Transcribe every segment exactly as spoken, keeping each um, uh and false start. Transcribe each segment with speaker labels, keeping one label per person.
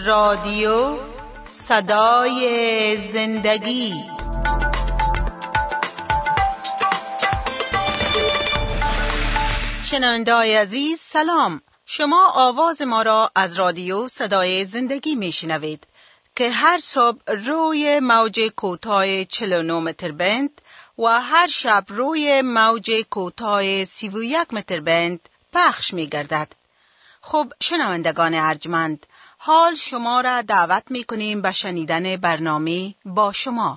Speaker 1: رادیو صدای زندگی. شنونده‌های عزیز سلام، شما آواز ما را از رادیو صدای زندگی میشنوید که هر صبح روی موج کوتاه چهل و نه متر بند و هر شب روی موج کوتاه سی و یک متر بند پخش می‌گردد. خب شنوندگان ارجمند، حال شما را دعوت می‌کنیم به شنیدن برنامه با شما.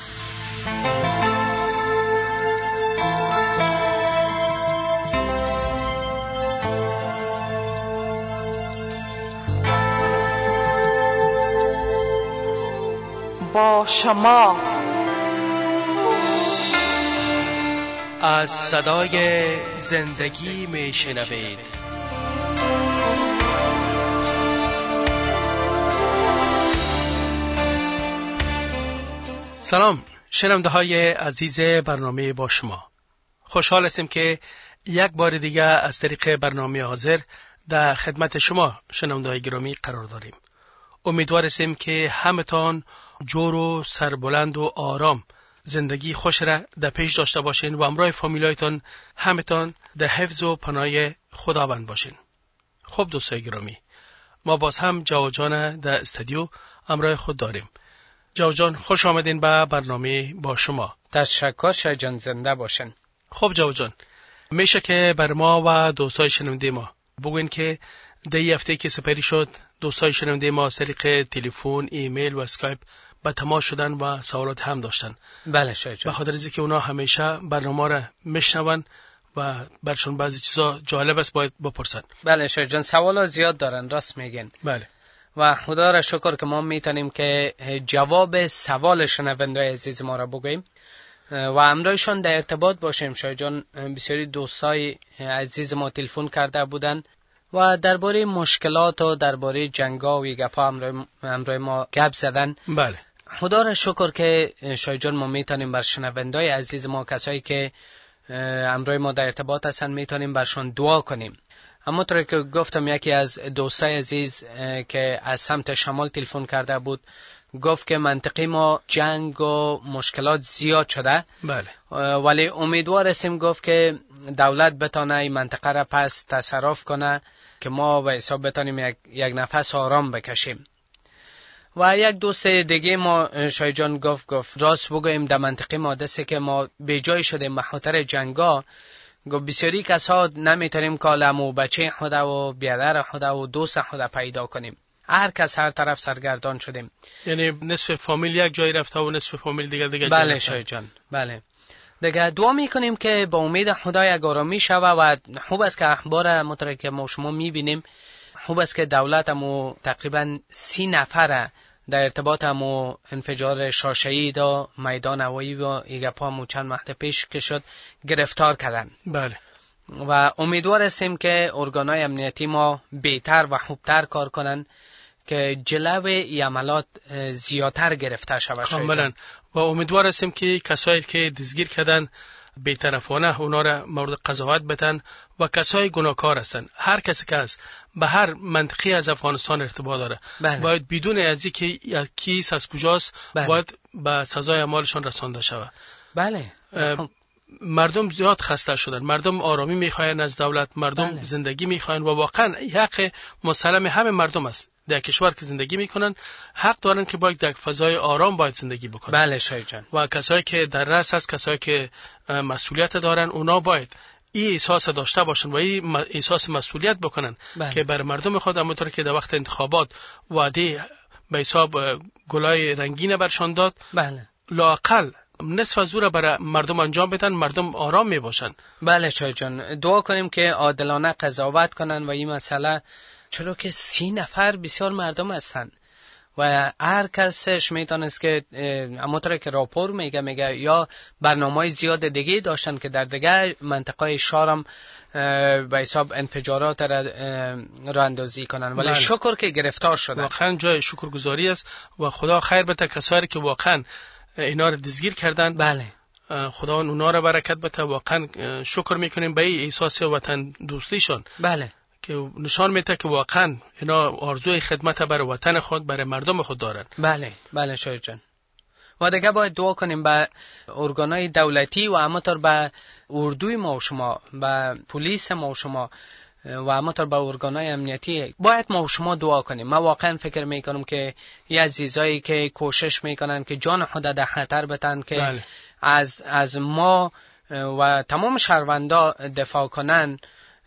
Speaker 1: با شما
Speaker 2: از صدای زندگی میشنوید. سلام شنونده های عزیز برنامه با شما، خوشحال هستیم که یک بار دیگه از طریق برنامه حاضر در خدمت شما شنونده های گرامی قرار داریم. امیدوار هستیم که همتان جور و سربلند و آرام زندگی خوش را در پیش داشته باشین و همراه فامیلایتان همتان در حفظ و پناه خداوند باشین. خب دوستای گرامی، ما باز هم جواد جان در استودیو همراه خود داریم. جواد جان خوش آمدین به برنامه با شما.
Speaker 3: تشکر شاه جان، زنده باشین.
Speaker 2: خب جواد جان، میشه که بر ما و دوستای شنونده ما بگوین که در این هفته که سپری شد دوستای شنونده ما از طریق تلفن، ایمیل و اسکایپ با تماس شدن و سوالات هم داشتن.
Speaker 3: بله شاه جان،
Speaker 2: به خاطر اینکه اونا همیشه برنامه را میشنون و برشون بعضی چیزا جالب است باید بپرسن.
Speaker 3: بله شاه جان، سوالا زیاد دارن، راست میگن.
Speaker 2: بله
Speaker 3: و خدا را شکر که ما میتونیم که جواب سوال شنونده عزیز ما را بگوییم و همراهشان در ارتباط باشیم. شاه جان، بسیاری دوستای عزیز ما تلفن کرده بودن و درباره مشکلات و درباره جنگا و گپا همراه ما گپ زدن.
Speaker 2: بله
Speaker 3: خدا را شکر که شاه جان ما میتونیم بر شنوندای عزیز ما، کسایی که همراه ما در ارتباط هستن، میتونیم برشان دعا کنیم. اما طوری که گفتم یکی از دوستای عزیز که از سمت شمال تلفن کرده بود گفت که منطقه ما جنگ و مشکلات زیاد شده.
Speaker 2: بله
Speaker 3: ولی امیدوار هستیم، گفت که دولت بتانه این منطقه را پس تصرف کنه که ما به حساب بتانیم یک, یک نفس آرام بکشیم. و یک دوست دیگه ما شاه جان گفت گفت راست بگویم در منطقه ما دسته که ما به جای شده بخاطر جنگا، گفت بسیاری کسا نمیتونیم کالم و بچه خود و بیادر خود و دوست خود پیدا کنیم. هر کس هر طرف سرگردان شدیم.
Speaker 2: یعنی نصف فامیل یک جای رفته و نصف فامیل دیگر دیگر جای
Speaker 3: بله شاه جان، بله دیگه دعا میکنیم که با امید خدا یک آرامی شوه و خوب است که اخبار مطرح که ما شما میبینیم، خوب است که دولت همو تقریبا سی نفر در ارتباط همو انفجار شاشه‌ای و میدان هوایی و ایگپا همو چند وقت پیش که شد گرفتار کردن.
Speaker 2: بله
Speaker 3: و امیدوار هستیم که ارگانهای امنیتی ما بهتر و خوبتر کار کنن که جلوی عملات زیادتر گرفته شود.
Speaker 2: کاملا. و امیدوار هستیم که کسایی که دزگیر کردن بی‌طرفانه اونا را مورد قضاوت بتن و کسای گناهکار هستن. هر کسی که از به هر منطقه از افغانستان ارتباط داره
Speaker 3: بله.
Speaker 2: باید بدون از اینکه کیس از کجاست
Speaker 3: بله.
Speaker 2: باید به سزای اعمالشان رسانده شود.
Speaker 3: بله
Speaker 2: مردم زیاد خسته شدن، مردم آرامی میخواین از دولت، مردم
Speaker 3: بله.
Speaker 2: زندگی میخواین و واقعا حق مسلم همه مردم است. در کشور که زندگی میکنن حق دارن که باید در فضای آرام باید زندگی بکنن.
Speaker 3: بله شاه جان. و
Speaker 2: کسایی که در رأس هست، کسایی که مسئولیت دارن، اونا باید این احساس داشته باشن و این احساس مسئولیت بکنن. بله. که بر مردم خود همونطور که در وقت انتخابات وعده به حساب گلای رنگین برشان داد،
Speaker 3: بله.
Speaker 2: لااقل نصف از او را برای مردم انجام بدن، مردم آرام می باشن.
Speaker 3: بله شاه جان، دعا کنیم که عادلانه قضاوت کنن و این مسئله، چرا که سی نفر بسیار مردم هستن و هر کسش میتونست که همونطور که راپور میگه میگه یا برنامه‌های زیاد دیگه داشتن که در دیگه منطقه شارم به حساب انفجارات را را اندازی کنن، ولی بله. شکر که گرفتار شدن.
Speaker 2: واقعا جای شکرگزاری است و خدا خیر بده کسایی که واقعا اینا رو دزگیر کردن.
Speaker 3: بله
Speaker 2: خدا اونا را برکت بده. واقعا شکر میکنیم به این احساس وطن دوستیشون.
Speaker 3: بله
Speaker 2: که نشان میده که واقعا اینا آرزوی خدمت برای وطن خود، برای مردم خود دارن.
Speaker 3: بله بله شاید جان. و دیگه باید دعا کنیم به ارگانهای دولتی و همونطور به اردوی ما و شما، به پلیس ما و شما و همونطور به ارگانهای امنیتی باید ما و شما دعا کنیم. من واقعا فکر میکنم که یه عزیزایی که کوشش میکنن که جان خود در خطر بتن که بله. از از ما و تمام شهروندا دفاع کنن،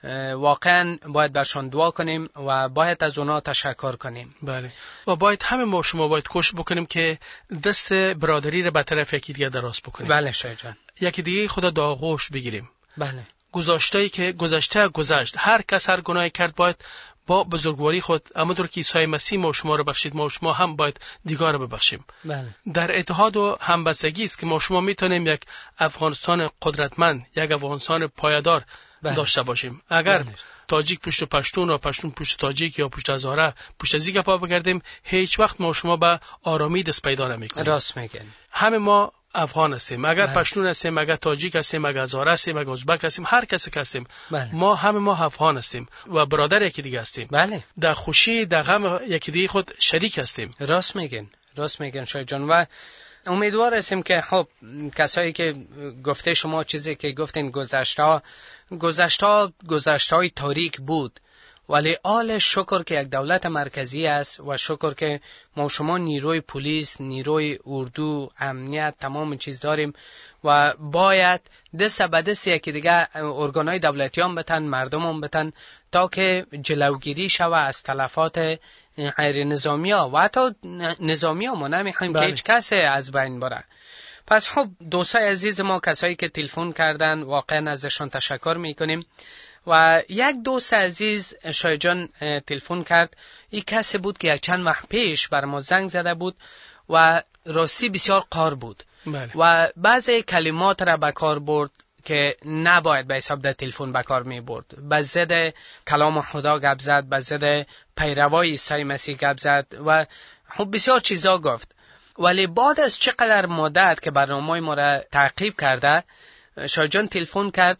Speaker 3: واقعا باید برشان دعا کنیم و باید از اونا تشکر کنیم.
Speaker 2: بله. و باید همه ما شما باید کوشش بکنیم که دست برادری را به طرف یکی دیگه دراز بکنیم.
Speaker 3: بله شاید جان.
Speaker 2: یکی دیگه خدا در آغوش بگیریم.
Speaker 3: بله.
Speaker 2: گذشته‌ای که گذشته گذشت، هر کس هر گناهی کرد باید با بزرگواری خود، همونطور که عیسی مسیح ما شما رو بخشید، ما شما هم باید دیگر رو ببخشیم.
Speaker 3: بله.
Speaker 2: در اتحاد و همبستگی است که ما شما میتونیم یک افغانستان قدرتمند، یک افغانستان پایدار بله. داشته باشیم. اگر بله. تاجیک پشت پشتون و پشتون پشت تاجیک یا پشت هزاره پشت از این گپا بگردیم، هیچ وقت ما شما به آرامی دست پیدا نمیکنیم.
Speaker 3: راست میگن.
Speaker 2: همه ما افغان هستیم، اگر بله. پشتون هستیم، اگر تاجیک هستیم، اگر هزاره هستیم، اگر ازبک هستیم، هر کسی که هستیم بله. ما همه ما افغان هستیم و برادر یکی دیگه هستیم.
Speaker 3: بله.
Speaker 2: در خوشی در غم یکی دیگه خود شریک هستیم.
Speaker 3: راست میگن. راست میگن شاید جان. و امیدوار هستیم که خب کسایی که گفته شما چیزی که گفتین گذشته گذشته گذشته‌های تاریک بود، ولی آل شکر که یک دولت مرکزی است و شکر که ما شما نیروی پلیس، نیروی اردو، امنیت، تمام چیز داریم و باید دست به دست یکی دیگه ارگانهای دولتی هم بتن، مردم هم بتن تا که جلوگیری شوه از تلفات غیر نظامی ها و حتی نظامی ها. ما نمیخوایم که هیچ کسی از بین بره. پس خب دوستای عزیز ما، کسایی که تلفن کردن واقعا ازشون تشکر میکنیم. و یک دوست عزیز شایع جان تلفن کرد، این کسی بود که یک چند ماه پیش بر ما زنگ زده بود و راستی بسیار قار بود
Speaker 2: بله.
Speaker 3: و بعضی کلمات را به کار برد که نباید به حساب در تلفن به کار می برد. به ضد کلام خدا گپ زد، به ضد پیروای عیسی مسیح گپ زد و خب بسیار چیزا گفت. ولی بعد از چقدر مدت که برنامه ما را تعقیب کرده، شایع جان تلفن کرد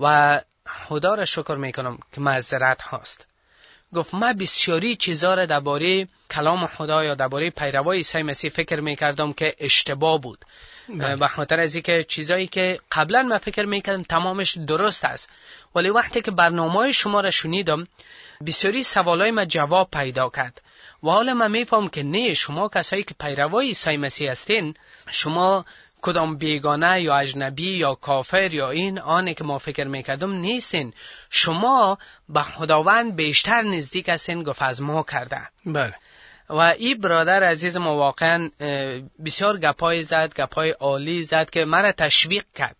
Speaker 3: و خدا را شکر میکنم که معذرت هاست. گفت من بسیاری چیزا را درباره کلام خدا یا درباره پیروای عیسی مسیح فکر میکردم که اشتباه بود. به خاطر از اینکه چیزایی که قبلا من فکر میکردم تمامش درست است، ولی وقتی که برنامه شما را شنیدم بسیاری سوالای من جواب پیدا کرد و حالا من میفهم که نه، شما کسایی که پیروای عیسی مسیح هستین، شما کدام بیگانه یا اجنبی یا کافر یا این آنی که ما فکر میکردم نیستین. شما به خداوند بیشتر نزدیک هستین. گفت از ما کرده.
Speaker 2: بله.
Speaker 3: و این برادر عزیز ما واقعا بسیار گپای زد، گپای عالی زد که مرا تشویق کرد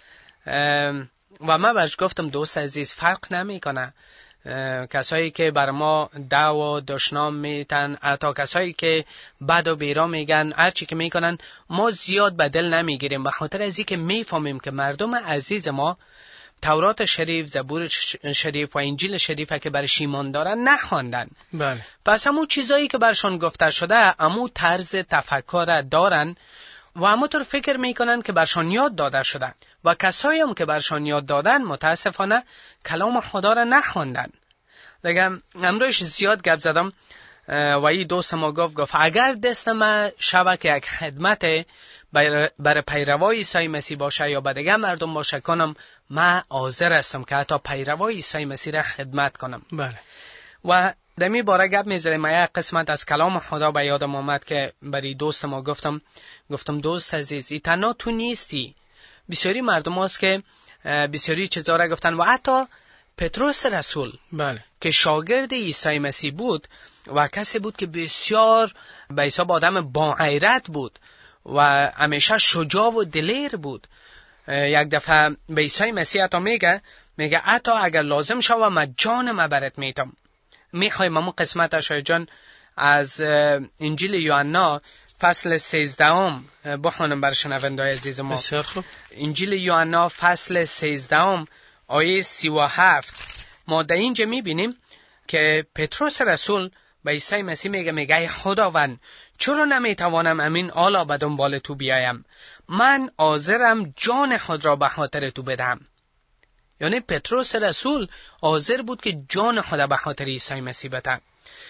Speaker 3: و من برش گفتم دوست عزیز فرق نمیکنه کسایی که بر ما دعوا دشنام میتن، حتی کسایی که بد و بیرا میگن، هر چی که میکنن ما زیاد به دل نمیگیریم، به خاطر از اینکه میفهمیم که مردم عزیز ما تورات شریف، زبور شریف و انجیل شریف که برش ایمان دارن نخواندن.
Speaker 2: بله.
Speaker 3: پس همون چیزایی که برشان گفته شده همون طرز تفکر دارن و همونطور فکر میکنن که برشان یاد داده شده و کسایی هم که برشان یاد دادن متاسفانه کلام خدا را نخواندن. دیگه امروز زیاد گپ زدم و این دوست ما گفت گفت اگر دست ما شبه که یک خدمت برای پیروای عیسی مسیح باشه یا به دیگه مردم باشه کنم، من حاضر هستم که حتی پیروای عیسی مسیح را خدمت کنم.
Speaker 2: بله.
Speaker 3: و در می باره گپ میزدیم. من یک قسمت از کلام خدا به یادم آمد که برای دوست ما گفتم گفتم دوست عزیز، ای تنها تو نیستی، بسیاری مردم هست که بسیاری چیزا را گفتن و حتی پتروس رسول
Speaker 2: بله.
Speaker 3: که شاگرد عیسی مسیح بود و کسی بود که بسیار به حساب آدم با غیرت بود و همیشه شجاع و دلیر بود، یک دفعه به عیسی مسیح حتی میگه میگه حتی اگر لازم شوه من جانم برات میتم. میخوایم همون قسمت شایع جان از انجیل یوحنا فصل سیزدهم بخونم بر شنونده‌های عزیز ما.
Speaker 2: بسیار خوب.
Speaker 3: انجیل یوحنا فصل سیزدهم آیه سی و هفت ما در اینجا میبینیم که پتروس رسول به عیسی مسیح میگه میگه خداوند چرا نمیتوانم امین آلا به دنبال تو بیایم؟ من حاضرم جان خود را به خاطر تو بدم. یعنی پتروس رسول حاضر بود که جان خود به خاطر عیسی مسیح بده.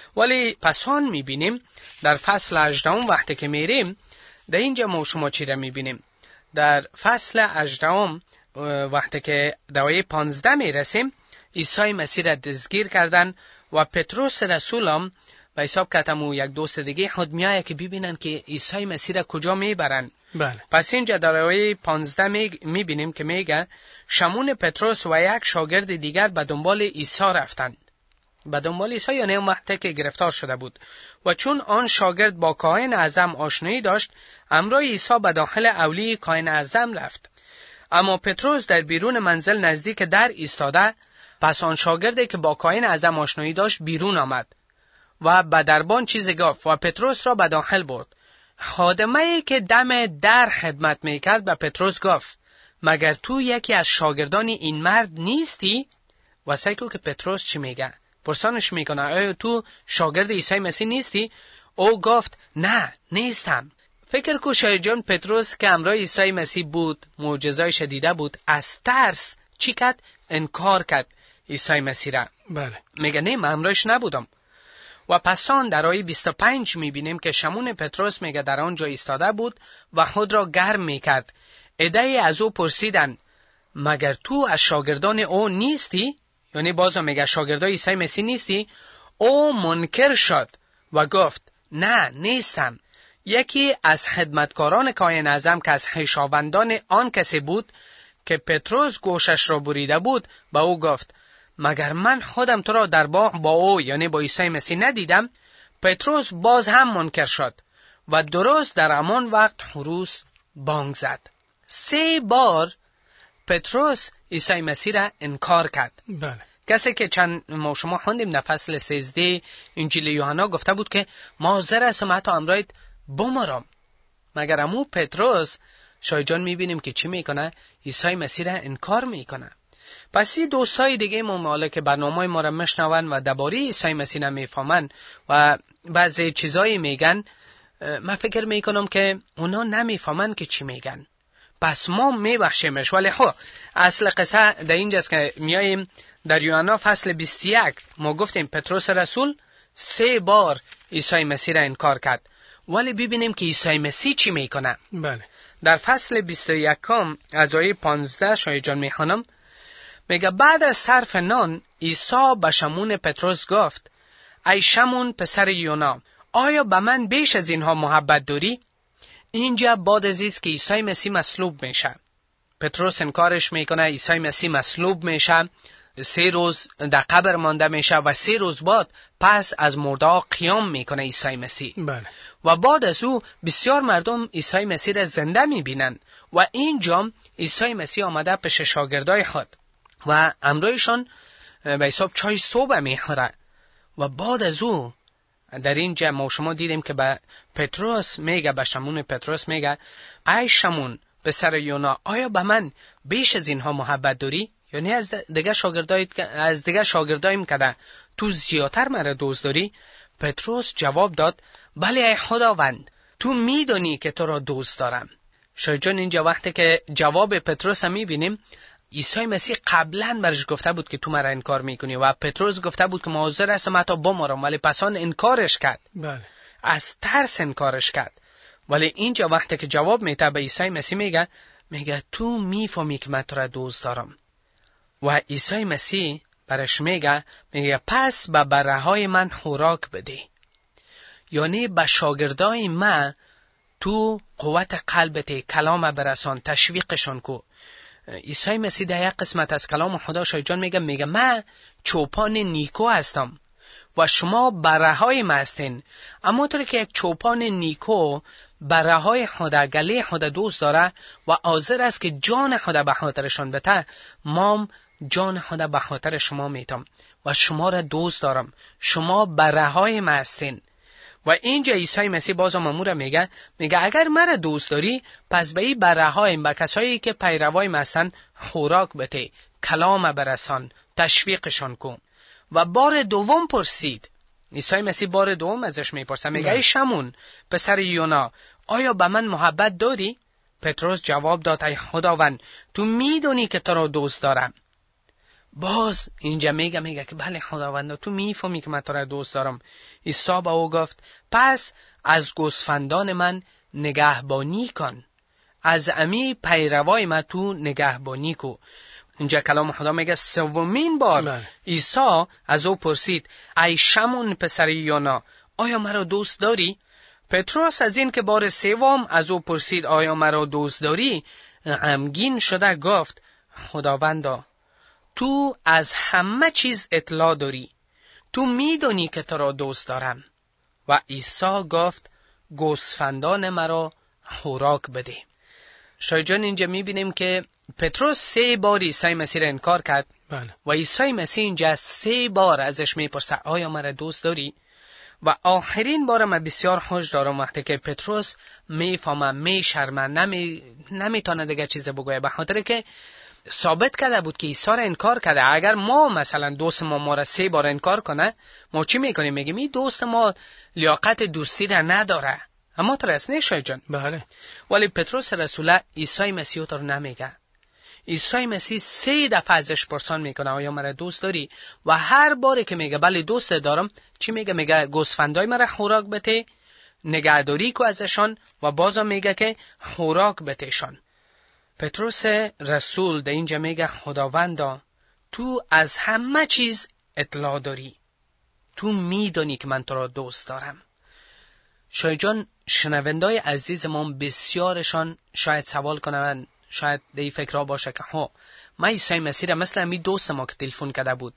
Speaker 3: ولی پس آن میبینیم در فصل هجدهم وقتی که میریم در اینجا ما شما چی را میبینیم؟ در فصل هجدهم وقتی که دوای پانزده میرسیم عیسی مسیح را دستگیر کردن و پتروس رسول هم به حساب کتمو یک دوست دیگه خود میایه که ببینن که عیسی مسیح را کجا میبرن.
Speaker 2: بله.
Speaker 3: پس اینجا در آیه پانزده می میبینیم که میگه شمون پتروس و یک شاگرد دیگر به دنبال عیسی رفتند. به دنبال عیسی یعنی اون وقتی که گرفتار شده بود و چون آن شاگرد با کاهن اعظم آشنایی داشت همراه عیسی به داخل اولی کاهن اعظم رفت. اما پتروس در بیرون منزل نزدیک در ایستاده. پس آن شاگردی که با کاهن اعظم آشنایی داشت بیرون آمد و به دربان چیزی گفت و پتروس را به داخل برد. خادمه‌ای که دم در خدمت میکرد به پتروس گفت مگر تو یکی از شاگردان این مرد نیستی؟ و سیکو که پتروس چی میگه؟ پرسانش میکنه آیا تو شاگرد عیسی مسیح نیستی؟ او گفت نه نیستم. فکر کو شاید جان پتروس که همراه عیسی مسیح بود معجزه‌اش دیده بود از ترس چی کرد؟ انکار کرد عیسی مسیح را.
Speaker 2: بله.
Speaker 3: میگه نه من همراهش نبودم. و پسان در آیه بیست و پنج میبینیم که شمون پتروس میگه در آنجا ایستاده بود و خود را گرم میکرد. عده‌ای از او پرسیدن مگر تو از شاگردان او نیستی؟ یعنی بازم میگه شاگردای عیسی مسیح نیستی؟ او منکر شد و گفت نه نیستم. یکی از خدمتکاران کاهن اعظم که از خویشاوندان آن کسی بود که پتروس گوشش را بریده بود به او گفت مگر من خودم تو را در باغ با او یعنی با عیسی مسیح ندیدم؟ پتروس باز هم منکر شد و درست در همان وقت خروس بانگ زد. سه بار پتروس عیسی مسیح را انکار کرد.
Speaker 2: بله.
Speaker 3: کسی که چند ما شما خوندیم در فصل سیزده انجیل یوحنا گفته بود که ما حاضر هستم حتی همراهت بمرم. مگر امو پتروس شاید جان میبینیم که چی میکنه؟ عیسی مسیح را انکار میکنه. پس این دوستای دیگه مماله که برنامه ما را میشنون و درباره عیسی مسیح نمیفهمن و بعضی چیزایی میگن، من فکر میکنم که اونا نمیفهمن که چی میگن. پس ما میبخشیمش. ولی خب اصل قصه در اینجاست که میاییم در یوحنا فصل بیست و یک ما گفتیم پتروس رسول سه بار عیسی مسیح را انکار کرد. ولی ببینیم که عیسی مسیح چی میکنه.
Speaker 2: بله.
Speaker 3: در فصل بیست و یک از آیه پانزده شاید جان میخوانم میگه بعد از صرف نان عیسی به شمون پتروس گفت ای شمون پسر یونا آیا به من بیش از اینها محبت داری؟ اینجا بعد از اینکه که عیسی مسیح مصلوب میشه پتروس انکارش میکنه. عیسی مسیح مصلوب میشه، سه روز در قبر مانده میشه و سه روز بعد پس از مرده قیام میکنه عیسی مسیح.
Speaker 2: بله.
Speaker 3: و بعد از او بسیار مردم عیسی مسیح را زنده میبینن و اینجا عیسی مسیح آمده پیش شاگردای خود و امرویشان به حساب چای صبح میخوره. و بعد از او در اینجا ما شما دیدیم که به پتروس میگه، به شمون پتروس میگه ای شمون پسر یونا آیا به من بیش از اینها محبت داری؟ یعنی از دیگه شاگردای از دیگه شاگردایم که تو زیادتر مرا دوست داری؟ پتروس جواب داد بله ای خداوند تو میدونی که تو را دوست دارم. شاید جان اینجا وقتی که جواب پتروس هم میبینیم عیسی مسیح قبلا برش گفته بود که تو مرا انکار میکنی و پتروس گفته بود که ما حاضر هستم حتی بمرم، ولی پسان انکارش کرد.
Speaker 2: بله.
Speaker 3: از ترس انکارش کرد. ولی اینجا وقتی که جواب میده به عیسی مسیح میگه میگه تو میفهمی که من تو را دوست دارم. و عیسی مسیح برش میگه میگه پس به بره های من خوراک بده. یعنی به شاگردای من تو قوت قلبت کلام برسان، تشویقشون کو. عیسی مسیح در یک قسمت از کلام خدا شاید جان میگه میگه من چوپان نیکو هستم و شما بره های من هستین. اما طوری که یک چوپان نیکو بره های خدا گله خدا دوست داره و حاضر است که جان خدا به خاطرشان بده، ما جان خدا به خاطر شما میتم و شما را دوست دارم. شما بره های من هستین. و اینجا عیسی مسیح بازم امور میگه میگه اگر مرا دوست داری پس به این بره های به کسایی که پیروای من هستن خوراک بده، کلام برسان، تشویقشان کن. و بار دوم پرسید. عیسی مسیح بار دوم ازش میپرسه میگه ای شمون پسر یونا آیا به من محبت داری؟ پتروس جواب داد ای خداوند تو میدونی که تو را دوست دارم. باز اینجا میگه میگه که بله خداوند تو میفهمی که من تو را دوست دارم. عیسی با او گفت پس از گوسفندان من نگهبانی کن، از امی پیروای من تو نگهبانی کو. اینجا کلام خدا میگه سومین بار عیسی از او پرسید ای شمعون پسر یونا، آیا مرا دوست داری؟ پتروس از این که بار سوم از او پرسید آیا مرا دوست داری غمگین شده گفت خداوندا تو از همه چیز اطلاع داری، تو میدونی که تو را دوست دارم. و عیسی گفت گوسفندان مرا خوراک بده. شایجان اینجا میبینیم که پتروس سه بار عیسی مسیح را انکار کرد.
Speaker 2: بله.
Speaker 3: و عیسی مسیح اینجا سه بار ازش میپرسه آیا مرا دوست داری؟ و آخرین بار من بسیار خوش دارم وقتی که پتروس میفهمه میشرمه نمی نمیتونه دیگه چیز بگویه، به خاطر که ثابت کرده بود که عیسی را انکار کرده. اگر ما مثلا دوست ما ما را سه بار انکار کنه، ما چی میکنیم؟ میگیم این دوست ما لیاقت دوستی را نداره. اما تو راست نیست جان.
Speaker 2: بله.
Speaker 3: ولی پتروس رسول عیسی مسیح تو نمیگه. عیسی مسیح سه دفعه ازش پرسان میکنه آیا مرا دوست داری؟ و هر باری که میگه بله دوست دارم، چی میگه؟ میگه گوسفندای مرا خوراک بده، نگهداری کو ازشان، و بازم میگه که خوراک بتهشان. پتروس رسول در اینجا میگه خداوندا تو از همه چیز اطلاع داری، تو میدونی که من تو را دوست دارم. شاید جان شنوندای عزیز ما بسیارشان شاید سوال کنن، شاید دی فکر باشه که ها ما عیسی مسیح را مثل امی دوست ما که تلفن کرده بود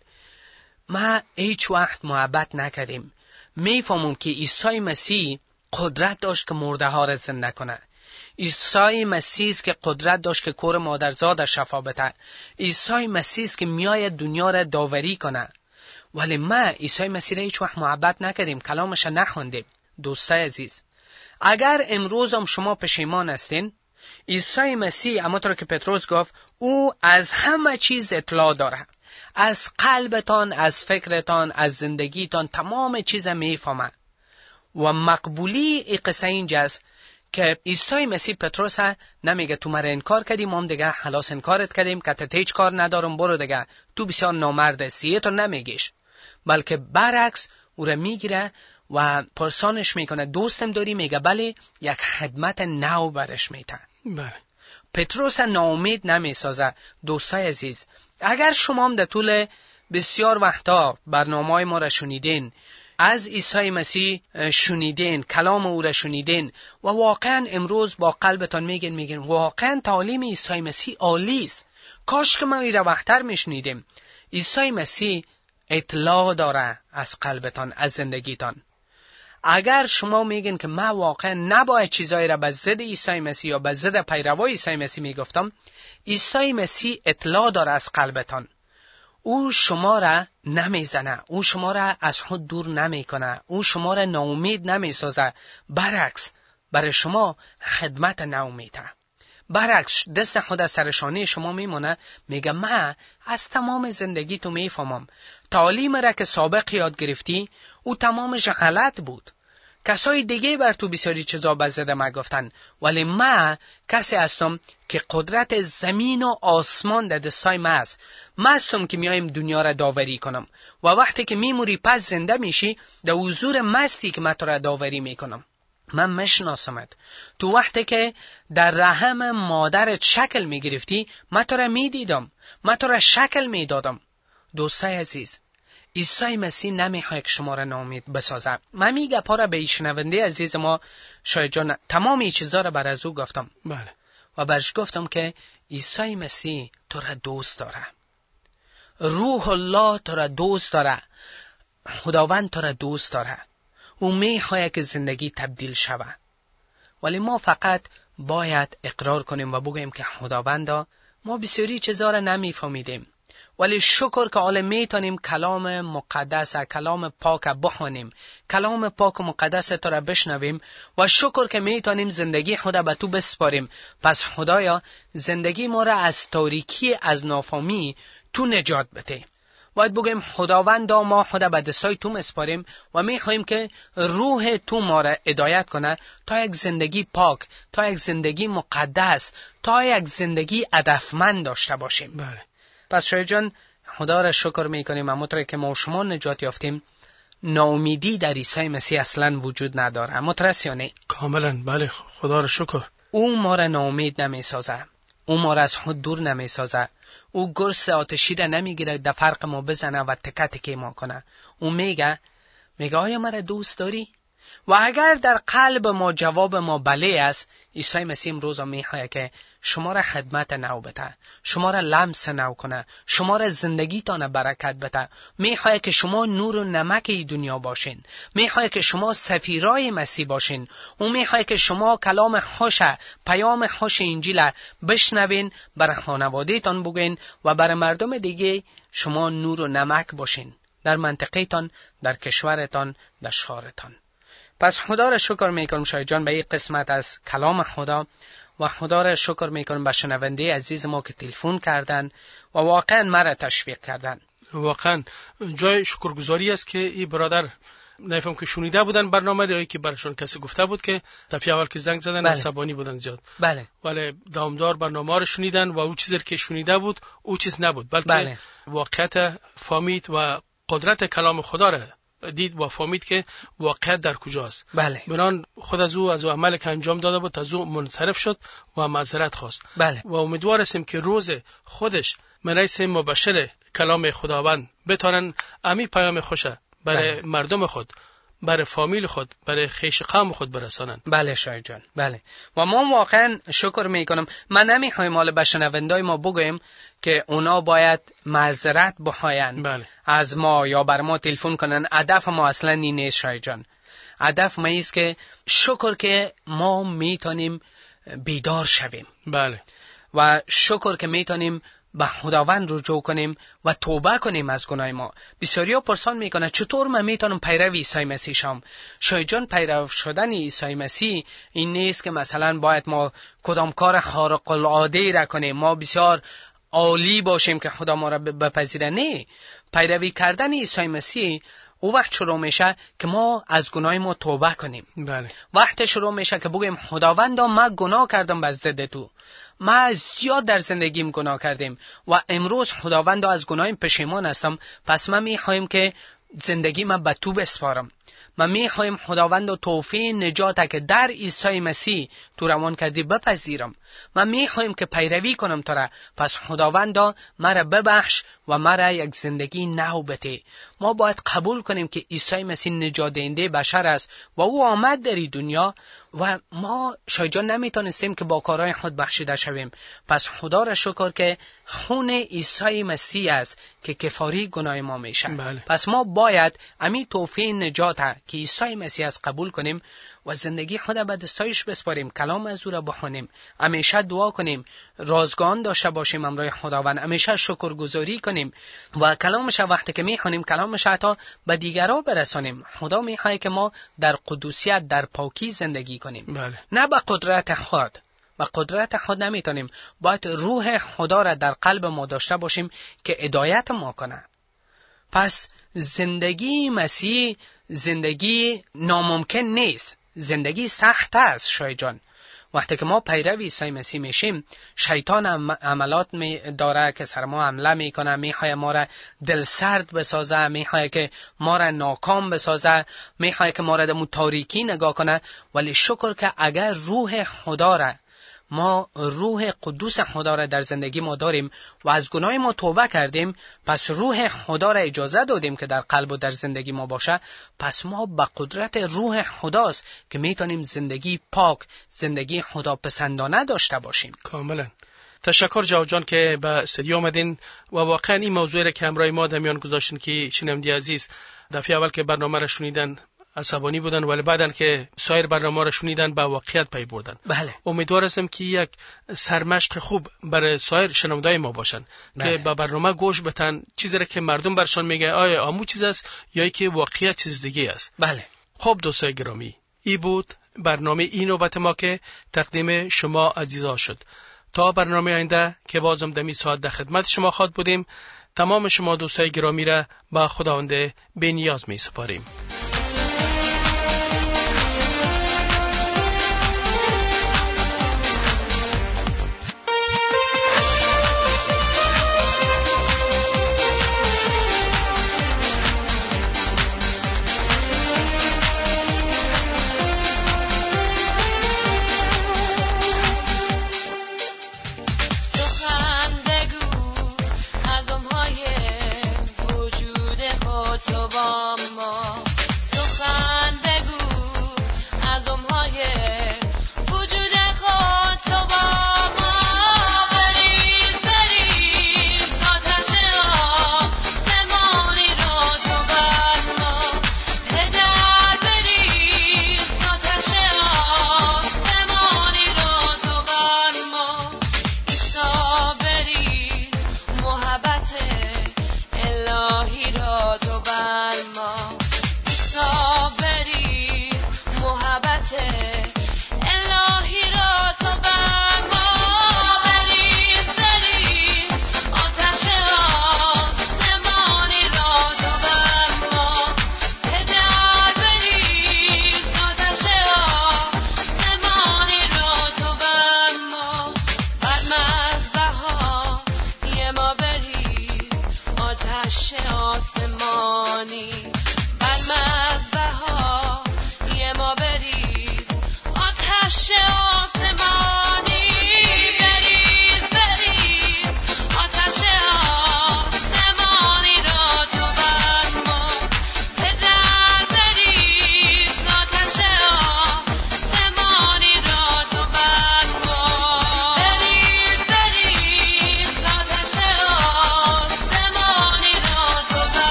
Speaker 3: ما هیچ وقت محبت نکردیم. میفهمم که عیسی مسیح قدرت داشت که مرده ها را زنده کنه. عیسی مسیح که قدرت داشت که کور مادرزاد شفا بده. عیسی مسیح که میآید دنیا را داوری کنه. ولی ما عیسی مسیح را هیچ وقت محبت نکردیم، کلامش نخوندیم. دوستای عزیز، اگر امروز هم شما پشیمان هستین، عیسی مسیح اما طور که پتروس گفت او از همه چیز اطلاع داره، از قلبتان، از فکرتان، از زندگیتان تمام چیز میفهمه. و مقبولی ای قصه اینجاست که عیسی مسیح پتروس نمیگه تو مرا انکار کردی، ما هم دیگه خلاص انکارت کردیم که تا هیچ کار ندارم برو دیگه تو بسیار نامرد هستی، تو نمیگیش، بلکه برعکس او را میگیره و پرسانش میکنه دوستم داری؟ میگه بله، یک خدمت نو برش میده.
Speaker 2: بله.
Speaker 3: پتروس ناامید نمیسازه. دوستای عزیز، اگر شما هم در طول بسیار وقتا برنامه‌های ما را شنیدین، از عیسی مسیح شنیدین، کلام او را شنیدین و واقعا امروز با قلبتان میگین میگین واقعا تعالیم عیسی مسیح عالی است، کاش که ما این را وقتر میشنیدیم. عیسی مسیح اطلاع داره از قلبتان، از زندگیتان. اگر شما میگین که من واقعا نباید چیزایی را به ضد عیسی مسیح یا به ضد پیروای عیسی مسیح میگفتم، عیسی مسیح اطلاع داره از قلبتان. او شما را نمیزنه، او شما را از خود دور نمیکنه، او شما را ناامید نمیسازه، برعکس برای شما خدمت نو میده. برعکس دست خود از سرشانه شما میمونه، میگه من از تمام زندگی تو میفهمم. تعالیم را که سابق یاد گرفتی او تمامش غلط بود. کسای دیگه بر تو بسیاری چیزا بزده ما گفتن، ولی من کسی هستم که قدرت زمین و آسمان در دستای من است. من هستم که میایم دنیا را داوری کنم و وقتی که میموری پس زنده میشی در حضور مستی که من تو را داوری میکنم. من مشناسمت. تو وقتی که در رحم مادرت شکل میگرفتی من تو را میدیدم، من تو را شکل میدادم. دوستای عزیز، عیسی مسیح نمیخواد که شما را ناامید بسازه. من میگه پاره به شنونده عزیز ما شاید جان تمام این چیزا را بر از او گفتم.
Speaker 2: بله.
Speaker 3: و برش گفتم که عیسی مسیح تو را دوست داره. روح الله تو را دوست داره. خداوند تو را دوست داره. او میخواد که زندگی تبدیل شود. ولی ما فقط باید اقرار کنیم و بگوییم که خداوندا ما بسیاری چیزا را نمیفهمیدیم، ولی شکر که حالا میتونیم کلام مقدس، کلام پاک بخونیم، کلام پاک و مقدس تو را بشنویم و شکر که میتونیم زندگی خدا به تو بسپاریم. پس خدایا زندگی ما را از تاریکی، از نافهمی تو نجات بده. باید بگیم خداوندا ما خدا به دستای تو مسپاریم و میخوایم که روح تو ما را هدایت کنه تا یک زندگی پاک، تا یک زندگی مقدس، تا یک زندگی هدفمند داشته باشیم.
Speaker 2: بله.
Speaker 3: پس شاید جان خدا را شکر میکنیم همونطور که ما و شما نجات یافتیم. ناامیدی در عیسی مسیح اصلا وجود نداره. مترسیانه
Speaker 2: کاملا بله، خدا را شکر.
Speaker 3: او ما را ناامید نمیسازه، او ما را از خود دور نمیسازه، او گرس آتشی را نمیگیره در فرق ما بزنه و تکه تکه ما کنه. او میگه میگه آیا مرا دوست داری؟ و اگر در قلب ما جواب ما بله است، عیسی مسیح امروز میخواد که شما را خدمت نو بده، شما را لمس نو کنه، شما را زندگیتان برکت بده. میخواد که شما نور و نمک ای دنیا باشین، میخواد که شما سفیرای مسیح باشین. او میخواد که شما کلام خوش، پیام خوش انجیل بشنوین، برای خانواده تان بگین و برای مردم دیگه شما نور و نمک باشین، در منطقه تان، در کشورتان، در شهرتان. پس خدا را شکر میکنم شاید جان به این قسمت از کلام خدا، و خدا را شکر میکنم به شنونده عزیز ما که تلفن کردن و واقعا مرا تشویق کردن.
Speaker 2: واقعا جای شکرگزاری است که این برادر نفهم که شنیده بودن برنامه رو، که برشون کسی گفته بود که دفعه اول که زنگ زدن
Speaker 3: بله.
Speaker 2: عصبانی بودن زیاد.
Speaker 3: بله.
Speaker 2: ولی دامدار برنامه رو شنیدن و او چیزی که شنیده بود او چیز نبود، بلکه
Speaker 3: بله.
Speaker 2: واقعیت فهمید و قدرت کلام خدا را دید و فهمید که واقعیت در کجاست.
Speaker 3: بله.
Speaker 2: بنان خود از او از او عمل که انجام داده بود از او منصرف شد و معذرت خواست.
Speaker 3: بله.
Speaker 2: و امیدوار هستیم که روز خودش من رئیس مبشر کلام خداوند بتونن امی پیام خوشه برای بله. مردم خود، برای فامیل خود، برای خیش قوم خود برسانن.
Speaker 3: بله شاید جان. بله. و ما واقعا شکر میکنم. من نمیخوایم حالا به شنوندای ما بگویم که اونا باید معذرت بخواین
Speaker 2: بله.
Speaker 3: از ما یا بر ما تلفن کنن. هدف ما اصلا این نیست شاید جان. هدف ما ایست که شکر که ما میتونیم بیدار شویم.
Speaker 2: بله.
Speaker 3: و شکر که میتونیم به خداوند رجوع کنیم و توبه کنیم از گناه ما. بسیاریا پرسان میکنه چطور من میتونم پیرو عیسی مسیح شم؟ شاید جان پیرو شدن عیسی مسیح این نیست که مثلا باید ما کدام کار خارق العاده را کنیم، ما بسیار عالی باشیم که خدا ما را بپذیره. نه، پیروی کردن عیسی مسیح او وقت شروع میشه که ما از گناه ما توبه کنیم.
Speaker 2: بله.
Speaker 3: وقت شروع میشه که بگیم خداوندا من گناه کردم به ضد تو، ما زیاد در زندگیم گناه کردیم و امروز خداوندا از گناهیم پشیمان هستم، پس من میخوایم که زندگی من به تو بسپارم. من میخوایم خداوند و توفیق نجات که در عیسی مسیح تو روان کردی بپذیرم. من میخوایم که پیروی کنم تو را، پس خداوندا مرا ببخش و مرا یک زندگی نو بده. ما باید قبول کنیم که عیسی مسیح نجات دهنده بشر است و او آمد در این دنیا و ما شاید نمیتونستیم که با کارهای خود بخشیده شویم. پس خدا را شکر که خون عیسی مسیح است که کفاره گناه ما میشه.
Speaker 2: بله.
Speaker 3: پس ما باید امی توفیق نجات که عیسی مسیح است قبول کنیم و زندگی خود به دستایش بسپاریم، کلام از او را بخونیم، همیشه دعا کنیم، رازگان داشته باشیم امروی خداوند، همیشه شکرگزاری کنیم و کلامش وقتی که میخونیم کلامش حتی به دیگران برسانیم. خدا میخواد که ما در قدوسیت، در پاکی زندگی کنیم.
Speaker 2: بله.
Speaker 3: نه به قدرت خود، و قدرت خود نمیتونیم. باید روح خدا را در قلب ما داشته باشیم که هدایت ما کنه. پس زندگی مسیح زندگی ناممکن نیست، زندگی سخت است شای جان. وقتی که ما پیرو عیسی مسیح میشیم، شیطان عملات می داره که سر ما حمله میکنه، میخواد ما را دل سرد بسازه، میخواد که ما را ناکام بسازه، میخواد که ما را در تاریکی نگاه کنه. ولی شکر که اگر روح خدا را، ما روح قدوس خدا را در زندگی ما داریم و از گناه ما توبه کردیم، پس روح خدا را اجازه دادیم که در قلب و در زندگی ما باشه، پس ما به قدرت روح خداست که میتونیم زندگی پاک، زندگی خدا پسندانه داشته باشیم.
Speaker 2: کاملا. تشکر جواد جان که به استودیو آمدین و واقعا این موضوعی را که همراه ما در میان گذاشتین که شنونده عزیز دفعه اول که برنامه را شنیدن عصبانی بودن، ولی بعدن که سایر برنامه را شنیدن به واقعیت پی بردن.
Speaker 3: بله.
Speaker 2: امیدوار هستم که یک سرمشق خوب برای سایر شنوندای ما باشن. بله. که به برنامه گوش بدن، چیزی را که مردم برشان میگه آیا آمو چیز است یا ای که واقعیت چیز دیگه است.
Speaker 3: بله.
Speaker 2: خب دوستای گرامی، ای بود برنامه این نوبت ما که تقدیم شما عزیزا شد. تا برنامه آینده که بازم دمی ساعت در خدمت شما خواهد بودیم، تمام شما دوستای گرامی را با خداوند بی‌نیاز می سپاریم.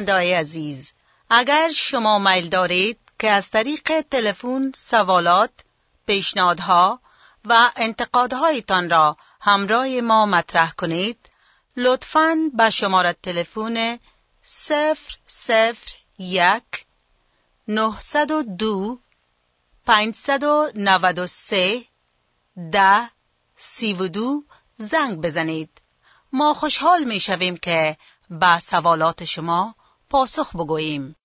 Speaker 1: شنونده‌های عزیز، اگر شما میل دارید که از طریق تلفن سوالات، پیشنهادها و انتقادهایتان را همراه ما مطرح کنید، لطفاً به شماره تلفن صفر صفر یک نهصد و دو پانصد و نود و سه ده سی و دو زنگ بزنید. ما خوشحال می شویم که به سوالات شما پاسخ بگوییم.